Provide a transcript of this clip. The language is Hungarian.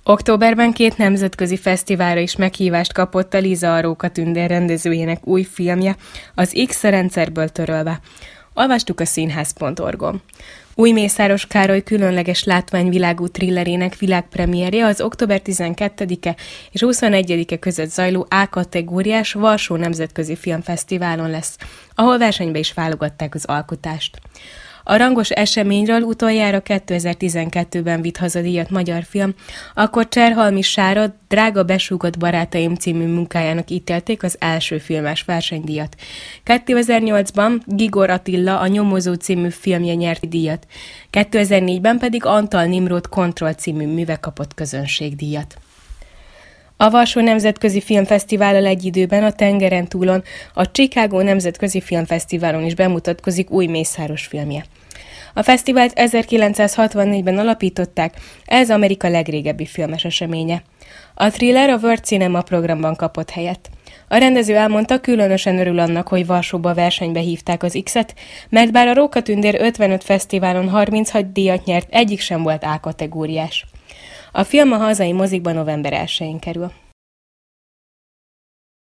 Októberben 2 nemzetközi fesztiválra is meghívást kapott a Liza Aróka Tündér rendezőjének új filmje, az X a rendszerből törölve. Olvastuk a színház.org-on. Új Mészáros Károly különleges látványvilágú thrillerének világpremierje az október 12-e és 21-e között zajló A-kategóriás Varsó Nemzetközi Filmfesztiválon lesz, ahol versenybe is válogatták az alkotást. A rangos eseményről utoljára 2012-ben vitt hazadíjat magyar film, akkor Cserhalmi Sára Drága besúgott barátaim című munkájának ítélték az első filmes versenydíjat. 2008-ban Gigor Attila a Nyomozó című filmje nyert díjat, 2004-ben pedig Antal Nimród Kontroll című műve kapott közönségdíjat. A Varsó Nemzetközi Filmfesztivállal egy időben a tengeren túlon a Chicago Nemzetközi Filmfesztiválon is bemutatkozik új Mészáros filmje. A fesztivált 1964-ben alapították, ez Amerika legrégebbi filmes eseménye. A thriller a World Cinema programban kapott helyet. A rendező elmondta, különösen örül annak, hogy Varsóba versenybe hívták az X-et, mert bár a Róka Tündér 55 fesztiválon 36 díjat nyert, egyik sem volt A-kategóriás. A film a hazai mozikban november 1-én kerül.